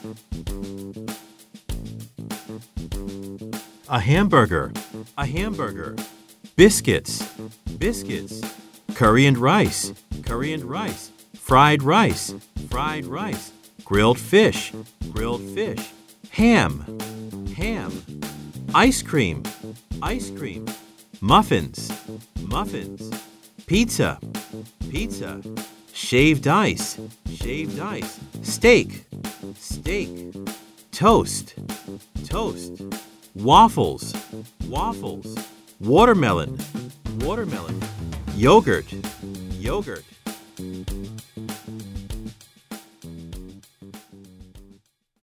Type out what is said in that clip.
A hamburger. A hamburger. Biscuits. Biscuits. Curry and rice. Curry and rice. Fried rice. Fried rice. Grilled fish. Grilled fish. Ham. Ham. Ice cream. Ice cream. Muffins. Muffins. Pizza. Pizza. Shaved ice. Shaved ice. Steak. Steak. Toast. Toast. Waffles. Waffles. Watermelon. Watermelon. Yogurt. Yogurt.